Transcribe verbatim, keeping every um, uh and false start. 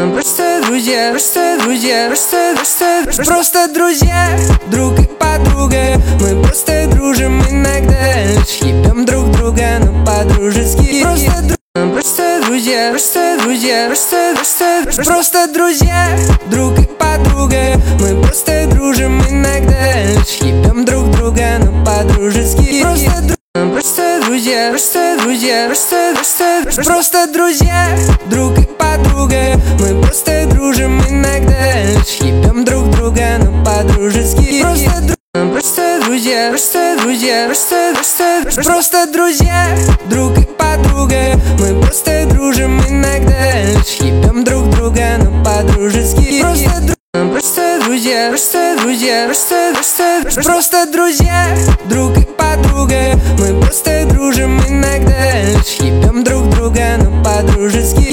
Просто друзья, просто друзья, просто, просто, просто, просто друзья, друг и подруга. Мы просто дружим иногда, лишь ебем друг друга, но по-дружески. Просто друзья. Просто друзья, просто друзья, просто, просто, просто, просто друзья, друг и подруга. Мы просто дружим иногда, лишь ебем друг друга, но по-дружески. Просто друзья. Просто друзья, просто друзья, просто, просто, просто, просто друзья, друг и подруга. Мы просто дружим иногда, лишь ебем друг друга, но по-дружески. Просто друзья. Просто друзья, просто друзья, просто, просто, просто, просто друзья, друг и подруга. Мы просто дружим иногда, лишь ебем друг друга, но по-дружески. Просто друзья. Просто друзья, просто друзья, просто, просто, просто, просто друзья, друг и подруга. Мы просто дружим иногда, лишь ебем друг друга, но по-дружески.